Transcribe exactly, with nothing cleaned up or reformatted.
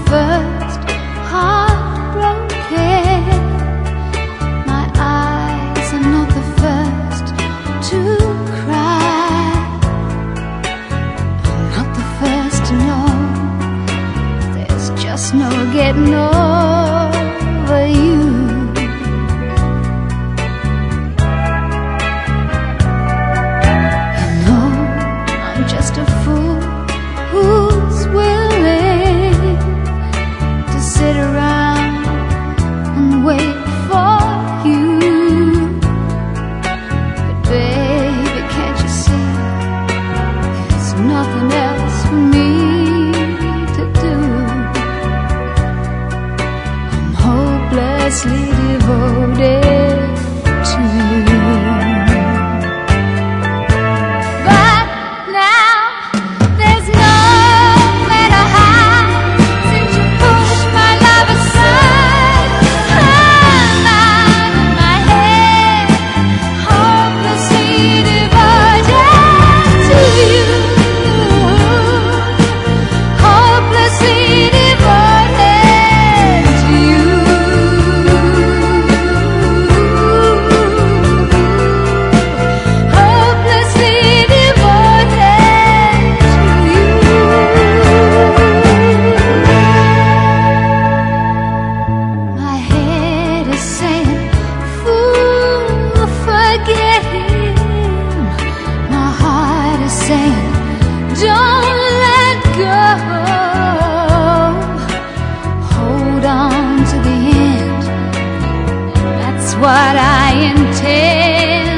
first heartbroken. My eyes are not the first to cry. I'm not the first to know there's just no getting over you. You know I'm just a fool who's willing to sit around and wait for you. But baby, can't you see there's nothing else for me to do? I'm hopelessly devoted to you. But now there's nowhere to hide since you pushed my love aside. I'm out of my head, hopelessly devoted to you. Hopelessly devoted to you. Hopelessly devoted to you. My head is saying, fool, forget him. My heart is saying, don't let go. Hold on to the end. That's what I intend